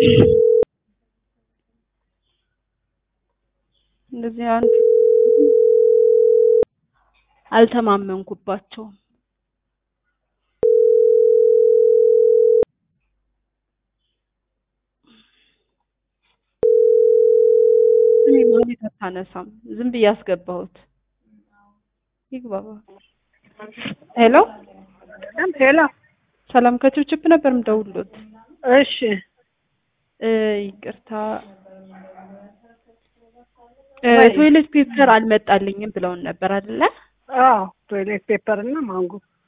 እንደዚህ አንተ አልተማመንኩባቸውም። እኔ ማለት አታነሳም ዝም ብዬ አስገባሁት ይግባባ ሄሎ ሄሎ ሰላም ከችብችብ ነበር የምደውልሎት እሺ ይቅርታ ቶይሌት ፔፐር አልመጣልኝም ብለውን ነበር አይደለ አዎ ቶይሌት ፔፐር እና ማንጎ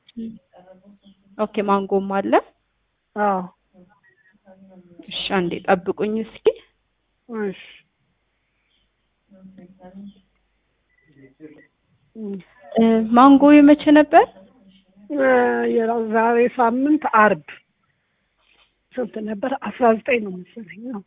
ኦኬ ማንጎም አለ አዎ እሺ አንዴ ጠብቁኝ እስኪ እሺ ማንጎ የመቼ ነበር የዛሬ ሳምንት አርብ ስንት ነበር 19 ነው መሰለኝ ነው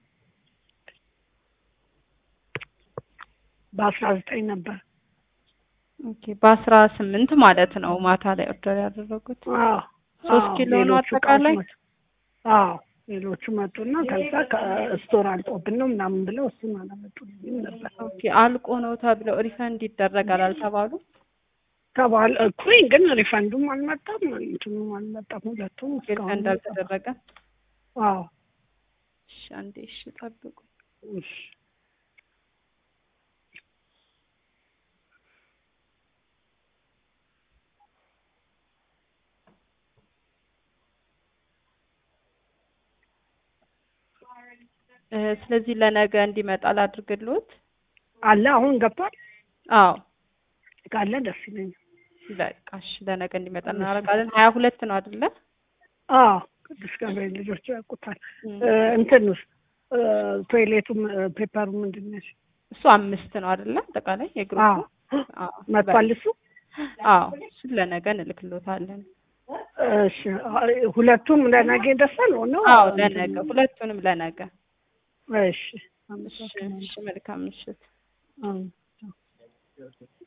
በ19 ነበር ኦኬ በ18 ማለት ነው ማታ ላይ ኦርደር ያደረጉት 3 ኪሎ ነው አጠቃላይ አዎ ሌሎቹ መጡና ከዛ ከስቶር አልቆብን ነው ምናምን ብለው እሱን አላመጡልኝም ነበር ኦኬ አልቆ ነው ተብለው ሪፈንድ ይደረጋል አልተባሉ ተባለ እኮ ግን ሪፈንዱም አልመጣም እንትኑም አልመጣም ሁለቱም ሪፈንድ አልተደረገ አዎ እሺ አንዴ እሺ ጠብቁ እሺ ስለዚህ ለነገ እንዲመጣ ላድርግልዎት አለ አሁን ገብቷል አዎ ካለ ደስ ይለኛል በቃ እሺ ለነገ እንዲመጣ እናደርጋለን 22 ነው አይደለ አዎ ቅዱስ ገብርኤል ልጆች ያውቁታል እንትንስ ቶይሌቱም ፔፐሩ ምንድነው እሱ 5 ነው አይደለ አጠቃላይ የግሩፕ አዎ መጥቷል እሱ አዎ እሱ ለነገ እንልክልዎታለን እሺ ሁለቱም ለነገ ደርሳል ነው አዎ ለነገ ሁለቱንም ለነገ እሺ እሺ መልካም ምሽት